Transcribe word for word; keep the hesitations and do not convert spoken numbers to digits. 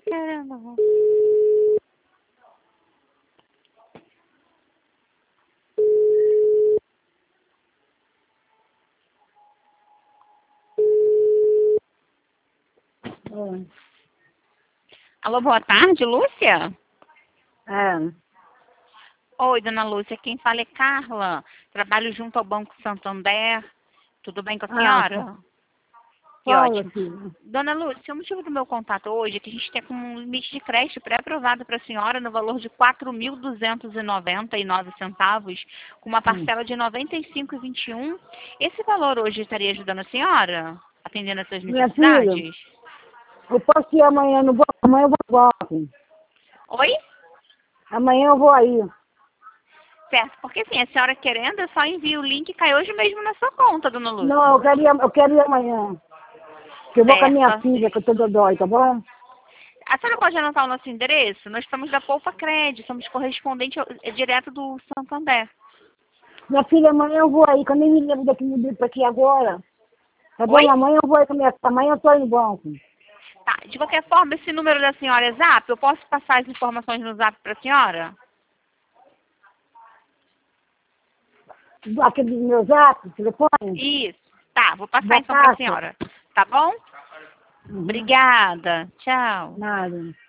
Caramba. Oi. Alô, boa tarde, Lúcia? É. Oi, dona Lúcia, quem fala é Carla. Trabalho junto ao Banco Santander. Tudo bem com a Ah, senhora? Que fala, ótimo. filha. Dona Lúcia, o motivo do meu contato hoje é que a gente tem um limite de crédito pré-aprovado para a senhora no valor de quatro mil duzentos e noventa e nove centavos, com uma Hum. parcela de noventa e cinco reais e vinte e um. Esse valor hoje estaria ajudando a senhora? Atendendo às suas Minha filha, necessidades? eu posso ir amanhã no banco? Amanhã eu vou ao banco. Oi? Amanhã eu vou aí. Certo, porque assim, a senhora querendo, eu só envio o link e cai hoje mesmo na sua conta, dona Lúcia. Não, eu quero ir, eu quero ir amanhã. Que eu vou com a minha Certo. filha, que eu tô dodói, tá bom? A senhora pode anotar o nosso endereço? Nós estamos da Poupa Crédito, somos correspondente ao- é direto do Santander. Minha filha, amanhã eu vou aí, que eu nem me lembro daqui me ligo aqui agora. Tá bom? Oi? Amanhã eu vou aí com a minha amanhã eu tô aí no banco. Tá, de qualquer forma, esse número da senhora é Zap? Eu posso passar as informações no Zap para a senhora? Aquele meu zap, telefone. Isso. Tá, vou passar Da então para a caixa. senhora. Tá bom? Uhum. Obrigada. Tchau. Nada.